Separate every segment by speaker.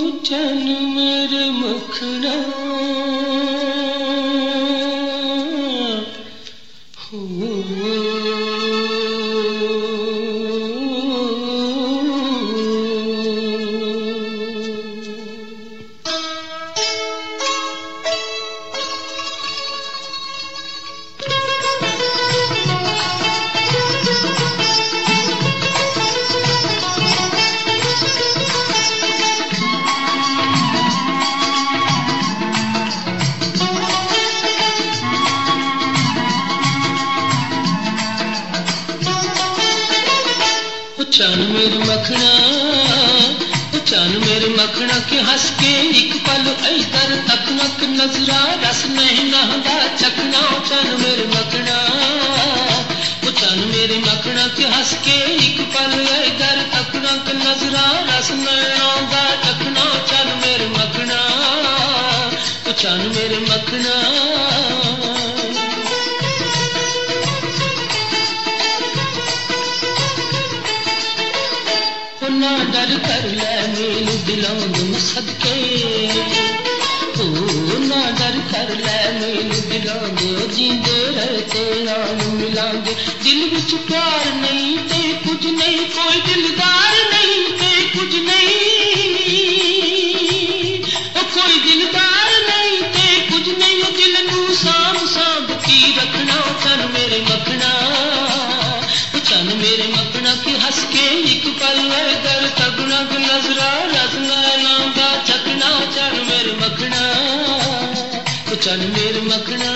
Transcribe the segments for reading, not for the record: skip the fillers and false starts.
Speaker 1: चन मेरे मखना चन मेरे मखना चन मेरे मखना के हंस के एक पल इधर तकनक नजरा रस नहीं नहदा चखना चन मेरे मखना चन मेरे मखना के हंस के एक पल इधर तकनक नजरा रस नहीं नहदा चखना चन मेरे मखना चन मेरे मखना ना डर कर ले मेनू दिलां सदके ना डर कर ले मेनू दिलां जींदे रहे तेरा मिलांगे दिल विच प्यार नहीं ते कुछ नहीं कोई दिलदार नहीं ते कुछ नहीं कोई दिलदार नहीं ते कुछ नहीं दिल नू सांभ सांभ की रखना चन मेरे मखना चन मेरे मखना के हंस के एक पल दर तगना नजरा रसना लांदा चखना चन मेरे मखना चन मेरे मखना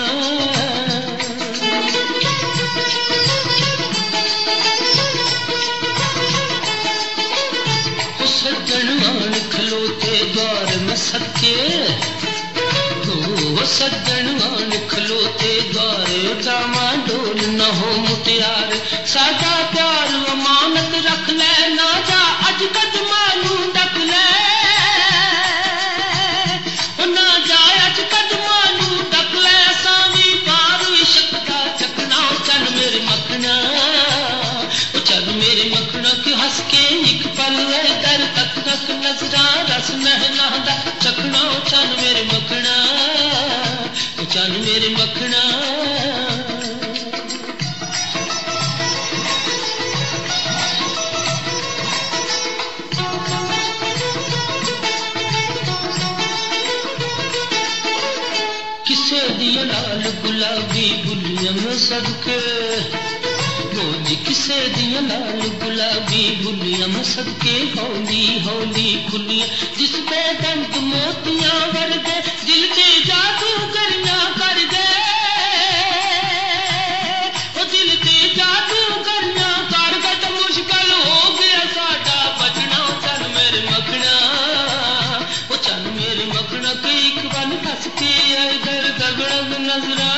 Speaker 1: सज्जन मान खलोते द्वार में सत्य सज्जन मान खलोते द्वार डामा डोल न हो मुटियार सादा प्यार अमानत रख ले ना जा अज कदमानू डक ले ना जा अज कदमानू डक ले सावी पार शकदा चकना चन मेरे मखना चन मेरे मखना के हंस के एक पल दर तक तक नजरा रस महना दा चकना चन मेरे मखना चन मेरे मखना किसे दिया लाल गुलाबी बुलियां में सदके रोज किसे दिया लाल गुलाबी बुलियां में सदके हौली हौली खुलियां जिस पे दंत मोतियां वर दे दिल ते जादू करना कर दे ओ दिल ते जादू करना कर दे तो मुश्किल हो गया साडा बचना चन मेरे मखना ओ चन मेरे मखना के एक बन कस के इधर दगड़ नजरा